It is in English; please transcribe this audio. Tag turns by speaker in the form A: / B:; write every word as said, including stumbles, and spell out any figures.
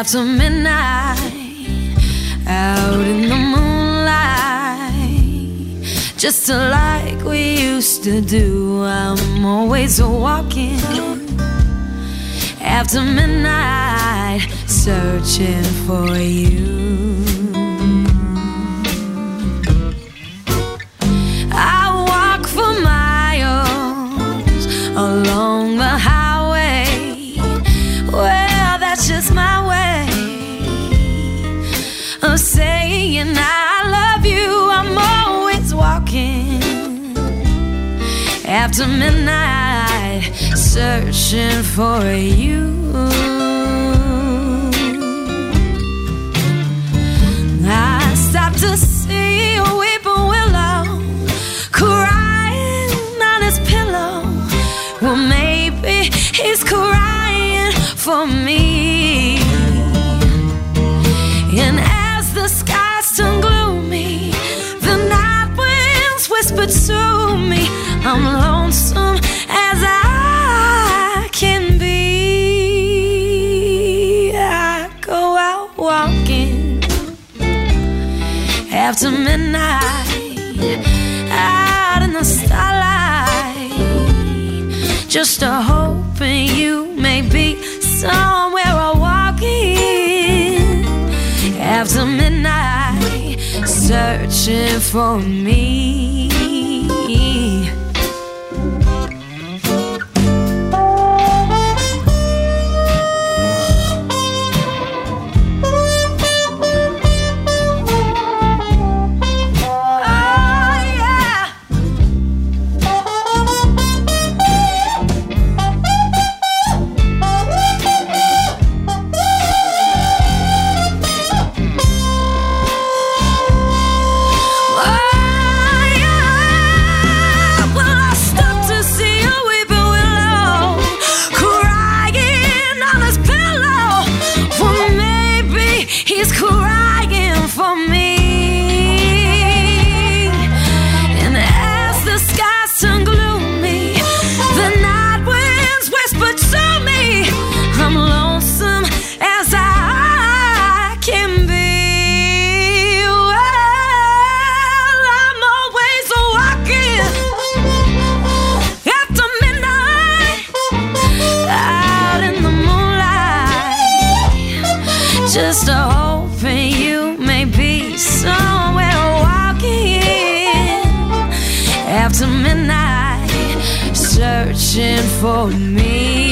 A: after midnight, out in the moonlight, just like we used to do. I'm always walking after midnight, searching for you. I walk for miles along the highway. Well, that's just my way of saying I love you. I'm always walking after midnight, searching for you. I stopped to see a weeping willow crying on his pillow. Well, maybe he's crying for me. And as the skies turn gloomy, the night winds whisper to me, I'm lonesome as I can be. I go out walking after midnight, out in the starlight, just a hoping you may be somewhere I'm walking after midnight, searching for me. Just a hoping you may be somewhere walking after midnight, searching for me.